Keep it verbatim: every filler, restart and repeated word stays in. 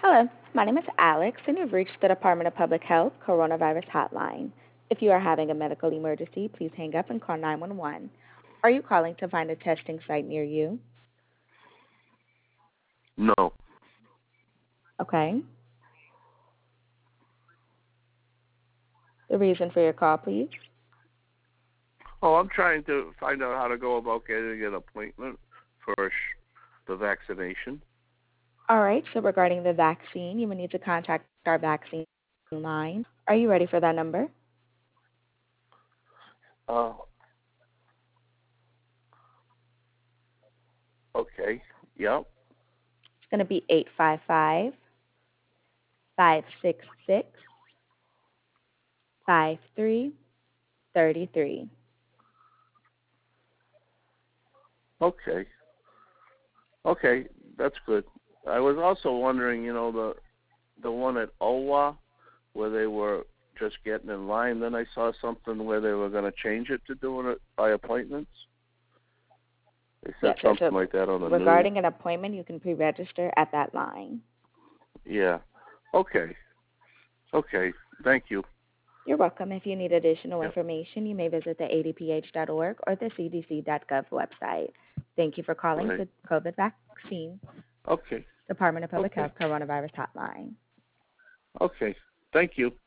Hello, my name is Alex, and you've reached the Department of Public Health Coronavirus Hotline. If you are having a medical emergency, please hang up and call nine one one. Are you calling to find a testing site near you? No. Okay. The reason for your call, please. Oh, I'm trying to find out how to go about getting an appointment for sh- the vaccination. All right, so regarding the vaccine, you will need to contact our vaccine line. Are you ready for that number? Uh, okay. Yep. It's going to be eight five five, five six six, five three three three. Okay. Okay. That's good. I was also wondering, you know, the the one at O W A where they were just getting in line. Then I saw something where they were going to change it to doing it by appointments. They said Yes, sir. something So like that on the news. regarding an appointment, you can pre-register at that line. Yeah. Okay. Okay. Thank you. You're welcome. If you need additional Yep. information, you may visit the a d p h dot org or the c d c dot gov website. Thank you for calling Right. the COVID vaccine Okay. Department of Public Okay. Health Coronavirus Hotline. Okay. Thank you.